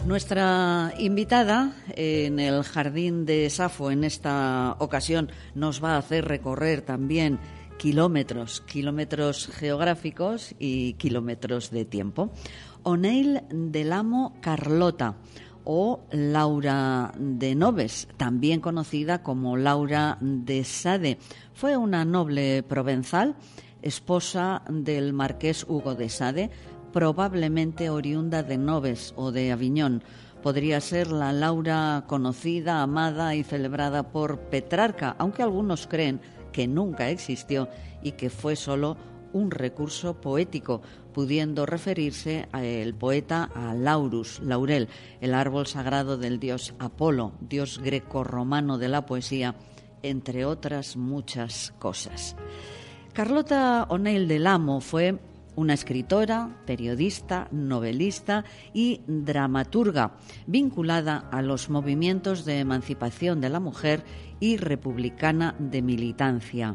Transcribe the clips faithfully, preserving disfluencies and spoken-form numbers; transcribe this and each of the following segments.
Nuestra invitada en el Jardín de Safo en esta ocasión nos va a hacer recorrer también kilómetros, kilómetros geográficos y kilómetros de tiempo. Oneil del Amo Carlota, o Laura de Noves, también conocida como Laura de Sade, fue una noble provenzal, esposa del marqués Hugo de Sade, probablemente oriunda de Noves o de Aviñón. Podría ser la Laura conocida, amada y celebrada por Petrarca, aunque algunos creen que nunca existió y que fue solo un recurso poético, pudiendo referirse el poeta a Laurus, laurel, el árbol sagrado del dios Apolo, dios grecorromano de la poesía, entre otras muchas cosas. Carlota Oneil del Amo fue una escritora, periodista, novelista y dramaturga, vinculada a los movimientos de emancipación de la mujer y republicana de militancia.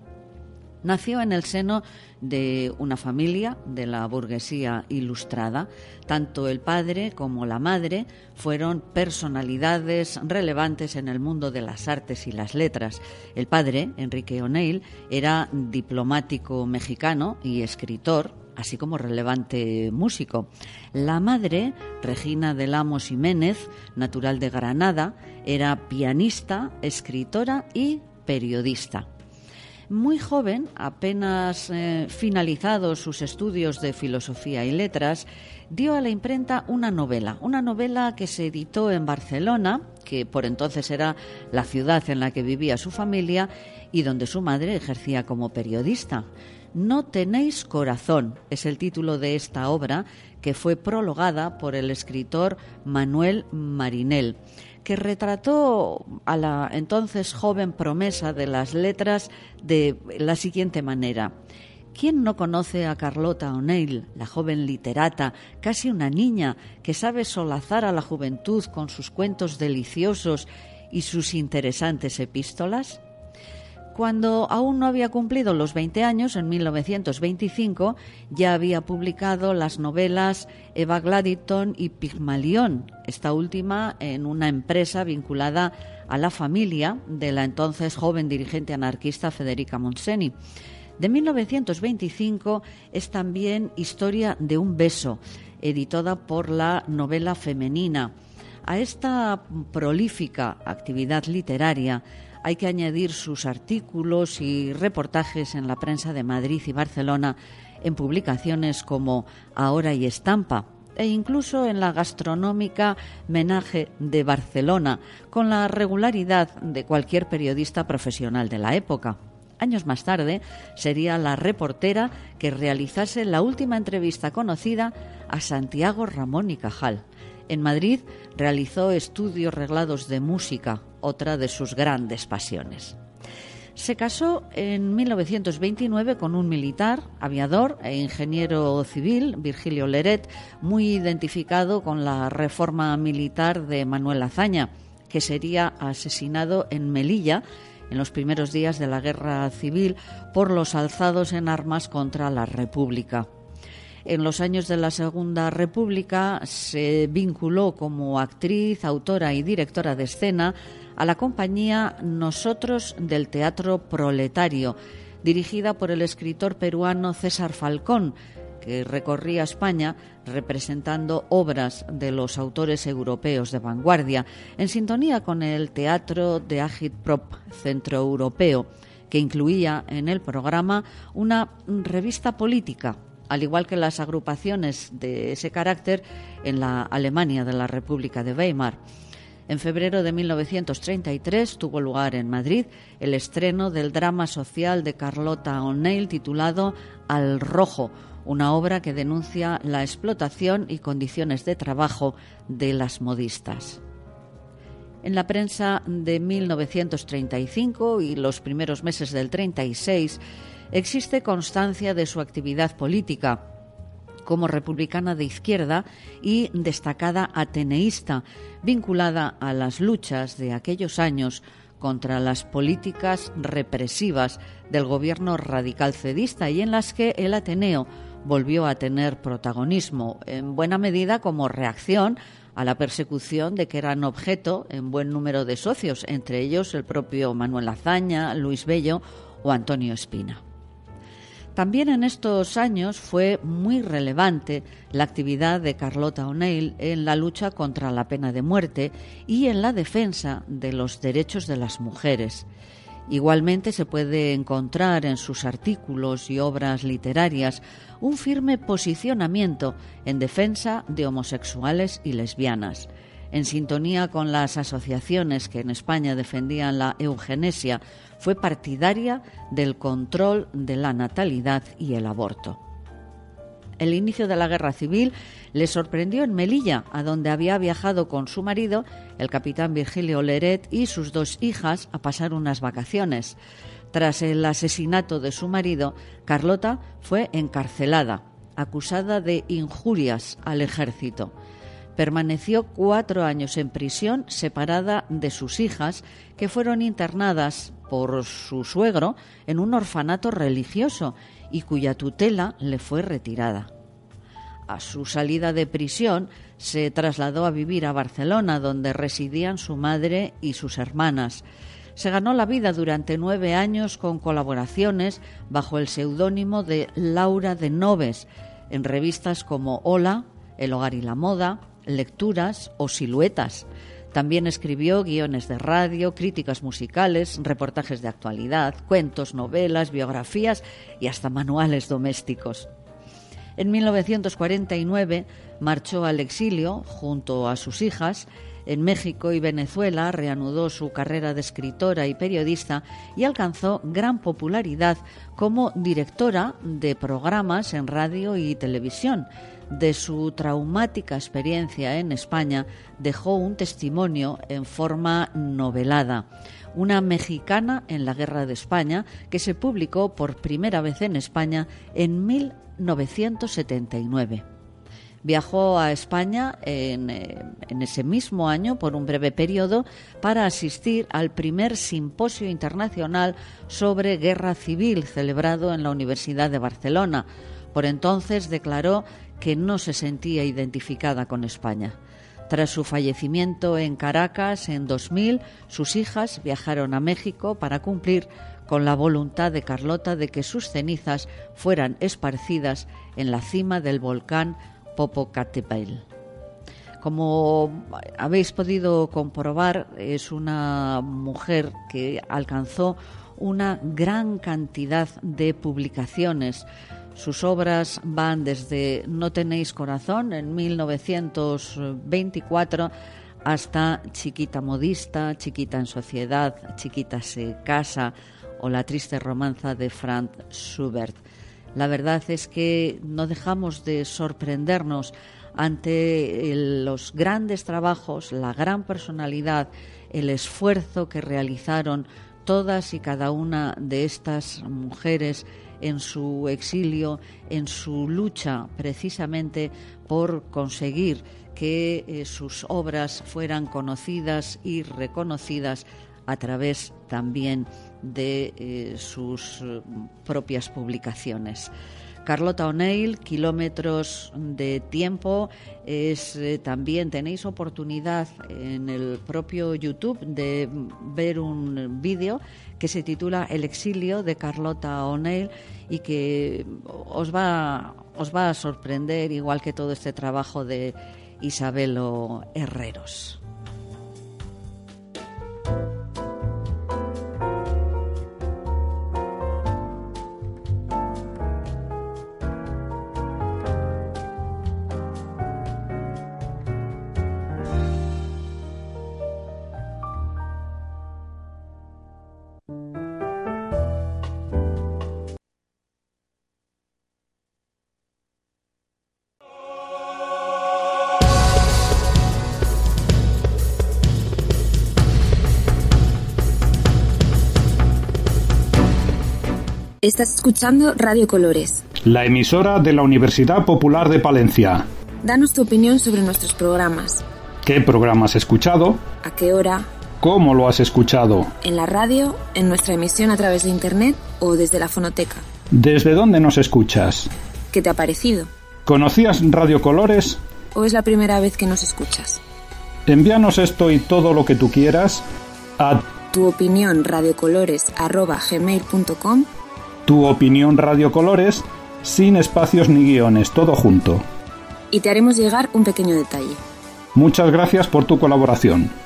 Nació en el seno de una familia de la burguesía ilustrada. Tanto el padre como la madre fueron personalidades relevantes en el mundo de las artes y las letras. El padre, Enrique Oneil, era diplomático mexicano y escritor, así como relevante músico. La madre, Regina del Amo Ximénez, natural de Granada, era pianista, escritora y periodista. Muy joven, apenas eh, finalizados sus estudios de filosofía y letras, dio a la imprenta una novela, una novela que se editó en Barcelona, que por entonces era la ciudad en la que vivía su familia y donde su madre ejercía como periodista. No tenéis corazón es el título de esta obra, que fue prologada por el escritor Manuel Marinel, que retrató a la entonces joven promesa de las letras de la siguiente manera. ¿Quién no conoce a Carlota Oneil, la joven literata, casi una niña, que sabe solazar a la juventud con sus cuentos deliciosos y sus interesantes epístolas? Cuando aún no había cumplido los veinte años, en mil novecientos veinticinco, ya había publicado las novelas Eva Gladington y Pigmalión, esta última en una empresa vinculada a la familia de la entonces joven dirigente anarquista Federica Montseny. De mil novecientos veinticinco es también Historia de un beso, editada por la Novela Femenina. A esta prolífica actividad literaria hay que añadir sus artículos y reportajes en la prensa de Madrid y Barcelona, en publicaciones como Ahora y Estampa, e incluso en la gastronómica Menage de Barcelona, con la regularidad de cualquier periodista profesional de la época. Años más tarde, sería la reportera que realizase la última entrevista conocida a Santiago Ramón y Cajal. En Madrid realizó estudios reglados de música, otra de sus grandes pasiones. Se casó en mil novecientos veintinueve con un militar, aviador e ingeniero civil, Virgilio Leret, muy identificado con la reforma militar de Manuel Azaña, que sería asesinado en Melilla en los primeros días de la Guerra Civil por los alzados en armas contra la República. En los años de la Segunda República se vinculó como actriz, autora y directora de escena a la compañía Nosotros del Teatro Proletario, dirigida por el escritor peruano César Falcón, que recorría España representando obras de los autores europeos de vanguardia, en sintonía con el Teatro de Agitprop Centroeuropeo, que incluía en el programa una revista política, al igual que las agrupaciones de ese carácter en la Alemania de la República de Weimar. En febrero de mil novecientos treinta y tres tuvo lugar en Madrid el estreno del drama social de Carlota Oneil titulado Al Rojo, una obra que denuncia la explotación y condiciones de trabajo de las modistas. En la prensa de mil novecientos treinta y cinco y los primeros meses del treinta y seis existe constancia de su actividad política como republicana de izquierda y destacada ateneísta, vinculada a las luchas de aquellos años contra las políticas represivas del gobierno radical cedista y en las que el Ateneo volvió a tener protagonismo, en buena medida como reacción a la persecución de que eran objeto en buen número de socios, entre ellos el propio Manuel Azaña, Luis Bello o Antonio Espina. También en estos años fue muy relevante la actividad de Carlota O'Neill en la lucha contra la pena de muerte y en la defensa de los derechos de las mujeres. Igualmente se puede encontrar en sus artículos y obras literarias un firme posicionamiento en defensa de homosexuales y lesbianas. En sintonía con las asociaciones que en España defendían la eugenesia, fue partidaria del control de la natalidad y el aborto. El inicio de la Guerra Civil le sorprendió en Melilla, a donde había viajado con su marido, el capitán Virgilio Leret, y sus dos hijas a pasar unas vacaciones. Tras el asesinato de su marido, Carlota fue encarcelada, acusada de injurias al ejército. Permaneció cuatro años en prisión, separada de sus hijas, que fueron internadas por su suegro en un orfanato religioso y cuya tutela le fue retirada. A su salida de prisión, se trasladó a vivir a Barcelona, donde residían su madre y sus hermanas. Se ganó la vida durante nueve años con colaboraciones bajo el seudónimo de Laura de Noves en revistas como Hola, El Hogar y la Moda, Lecturas o Siluetas. También escribió guiones de radio, críticas musicales, reportajes de actualidad, cuentos, novelas, biografías y hasta manuales domésticos. En mil novecientos cuarenta y nueve marchó al exilio junto a sus hijas. En México y Venezuela reanudó su carrera de escritora y periodista y alcanzó gran popularidad como directora de programas en radio y televisión. De su traumática experiencia en España dejó un testimonio en forma novelada, Una mexicana en la Guerra de España, que se publicó por primera vez en España en mil novecientos setenta y nueve. Viajó a España en, en ese mismo año por un breve periodo para asistir al primer simposio internacional sobre guerra civil celebrado en la Universidad de Barcelona. Por entonces declaró que no se sentía identificada con España. Tras su fallecimiento en Caracas en dos mil, sus hijas viajaron a México para cumplir con la voluntad de Carlota de que sus cenizas fueran esparcidas en la cima del volcán Popocatépetl. Como habéis podido comprobar, es una mujer que alcanzó una gran cantidad de publicaciones. Sus obras van desde No tenéis corazón, en mil novecientos veinticuatro, hasta Chiquita modista, Chiquita en sociedad, Chiquita se casa o La triste romanza de Franz Schubert. La verdad es que no dejamos de sorprendernos ante el, los grandes trabajos, la gran personalidad, el esfuerzo que realizaron todas y cada una de estas mujeres en su exilio, en su lucha precisamente por conseguir que eh, sus obras fueran conocidas y reconocidas a través también de eh, sus eh, propias publicaciones. Carlota O'Neill, Kilómetros de tiempo, es eh, también tenéis oportunidad en el propio YouTube de ver un vídeo que se titula El exilio de Carlota O'Neill y que os va, os va a sorprender, igual que todo este trabajo de Isabelo Herreros. Estás escuchando Radio Colores, la emisora de la Universidad Popular de Palencia. Danos tu opinión sobre nuestros programas. ¿Qué programa has escuchado? ¿A qué hora? ¿Cómo lo has escuchado? ¿En la radio, en nuestra emisión a través de internet o desde la fonoteca? ¿Desde dónde nos escuchas? ¿Qué te ha parecido? ¿Conocías Radio Colores? ¿O es la primera vez que nos escuchas? Envíanos esto y todo lo que tú quieras a tu opinión radiocolores arroba gmail punto com. Tu opinión radiocolores, sin espacios ni guiones, todo junto. Y te haremos llegar un pequeño detalle. Muchas gracias por tu colaboración.